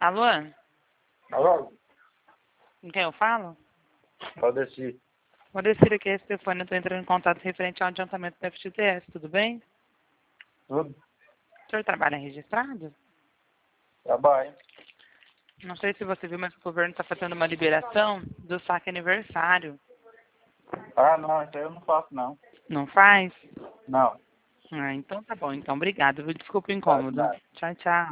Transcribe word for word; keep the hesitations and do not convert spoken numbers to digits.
Alô? Alô? Com quem eu falo? Valdeci. Vou descer aqui esse telefone, eu estou entrando em contato referente ao adiantamento do F G T S, tudo bem? Tudo? O senhor trabalha registrado? Trabalho. Não sei se você viu, mas o governo está fazendo uma liberação do saque aniversário. Ah, não, isso aí eu não faço, não. Não faz? Não. Ah, então tá bom. Então, obrigado. Desculpa o Tá, de incômodo. nada. Tchau, tchau.